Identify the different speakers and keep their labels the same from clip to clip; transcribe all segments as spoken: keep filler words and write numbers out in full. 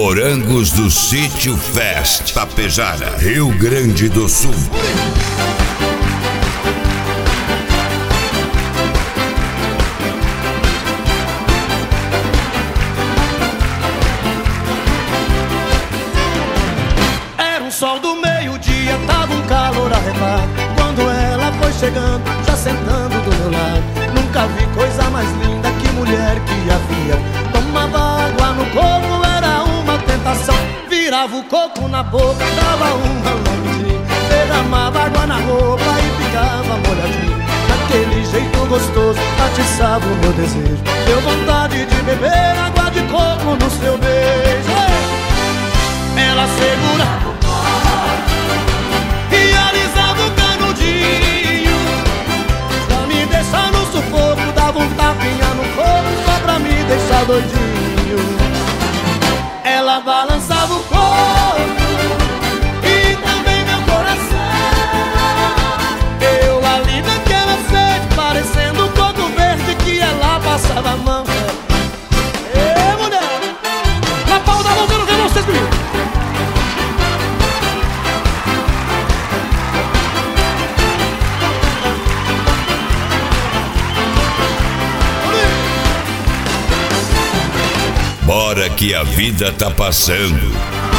Speaker 1: Morangos do Sítio Fest, Tapejara, Rio Grande do Sul.
Speaker 2: Era um sol do meio-dia, tava um calor arretado. Quando ela foi chegando, já sentando do meu lado, nunca vi coisa mais linda que mulher que havia. Tomava água no coco, era uma tentação. Virava o coco na boca, dava uma lambidinha. Derramava água na roupa e ficava molhadinho. Daquele jeito gostoso, atiçava o meu desejo. Deu vontade de beber água de coco no seu beijo. Ela segurava o coco e alisava o canudinho. Pra me deixar no sufoco, dava um tapinha no coco só pra me deixar doidinho. Ela balançava o corpo e também meu coração. Eu ali naquela sede, parecendo um coco verde que ela passava a mão. Ê, mulher! Na palma da mão, eu não quero vocês comigo.
Speaker 1: Bora que a vida tá passando.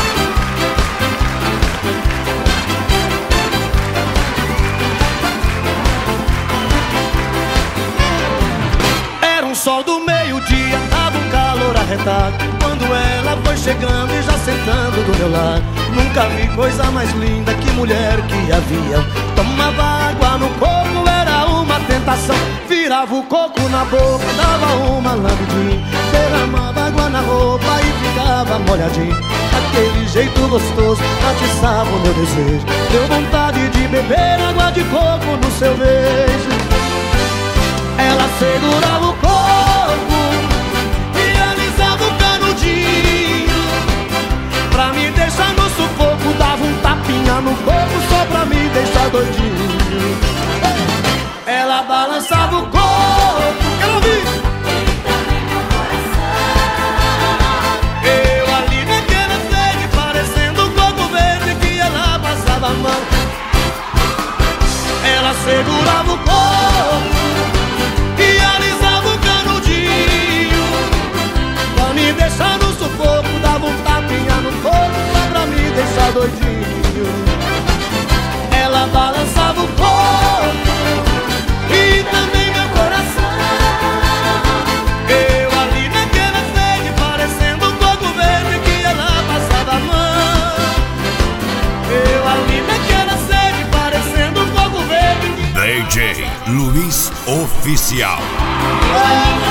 Speaker 2: Era um sol do meio-dia, tava um calor arretado. Quando ela foi chegando e já sentando do meu lado, nunca vi coisa mais linda que mulher que havia. Tomava água no coco, era uma tentação. Virava o coco na boca, dava uma lambidinha. Derramava água na roupa e ficava molhadinho. Aquele jeito gostoso, atiçava o meu desejo. Deu vontade de beber água de coco no seu beijo. Ela segurava o coco e alisava o canudinho. Pra me deixar no sufoco, dava um tapinha no coco só pra me deixar doidinho. Ela balançava o corpo, quero ouvir. Eu ali naquela sede, parecendo um coco verde que ela passava a mão. Ela segurava o corpo e alisava o canudinho. Pra me deixar no sufoco, dava um tapinha no corpo só pra me deixar doidinho. Ela balançava o corpo e também meu coração. Eu ali naquela sede, parecendo um coco verde que ela passava a mão. Eu ali naquela sede, parecendo um coco verde que...
Speaker 1: D J Luiz Oficial.
Speaker 2: Ah!